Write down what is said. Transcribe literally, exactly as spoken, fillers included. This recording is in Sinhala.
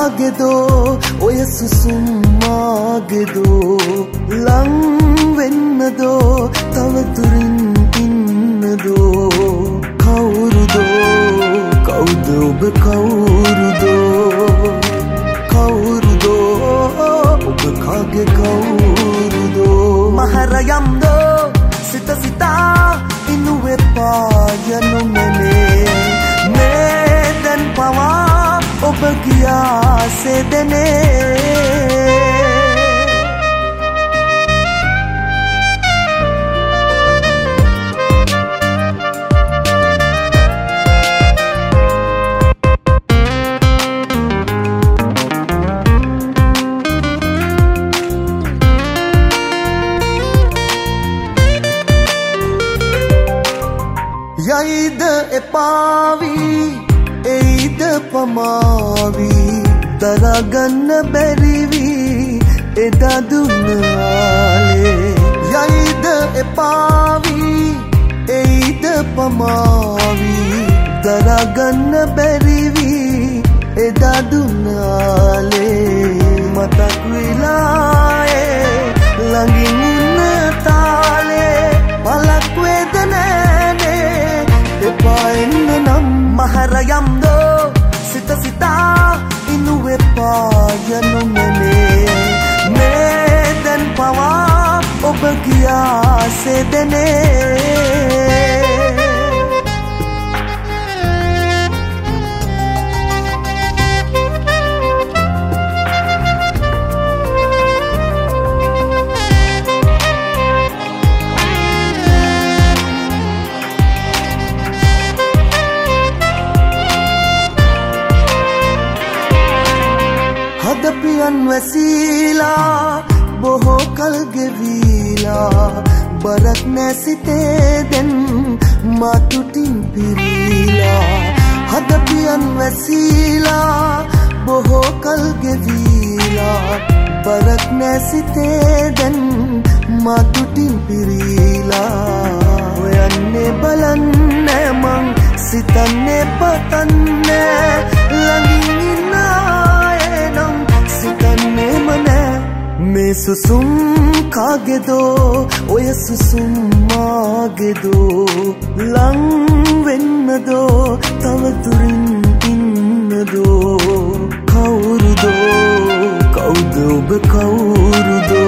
කාගෙදෝ ඔය සුසුම් මාගෙදෝ ලං වෙන්නදෝ තව දුරින් ඉන්නදෝ කවුරුදෝ කවුද ඔබ කවුරුදෝ කවුරුදෝ ඔබ කාගේ කවුරුදෝ මහරයම්දෝ සිත සිතා ඉන්නු එපා යනු මනේ මේ දැන් පවා ඔබ ගියා සෙදනේ යයිද එපාවි එයිද පමාවි දරගන්න බැරිවි එදා දුන්නාලේ යයිද එපාවි එයිද පමාවි දරගන්න බැරිවි එදා දුන්නාලේ මතක් වෙලායේ ළඟින් ඉන්න තාලේ පලක් වේදනෑනේ එපා එන්න නම් මහරයම්දෝ සිත සිතා ඉන්නු එපා යනු මනේ මේ දැන් පවා ඔබ ගියා සෙදනේ හදපියන් වැසීලා බොහෝ කල් ගෙවීලා බරක් නැසිතේ දැන් මාතුටින් පිරීලා හදපියන් වැසීලා බොහෝ කල් ගෙවීලා බරක් නැසිතේ දැන් මාතුටින් පිරීලා හොයන්නේ බලන්නේ මං සිතන්නේ පතන්නේ ළඟින් ඉන්න මේ සුසුම් කාගෙදෝ ඔය සුසුම් මාගෙදෝ ලං වෙන්නදෝ තව දුරින් ඉන්නදෝ කවුරුදෝ කවුද ඔබ කවුරුදෝ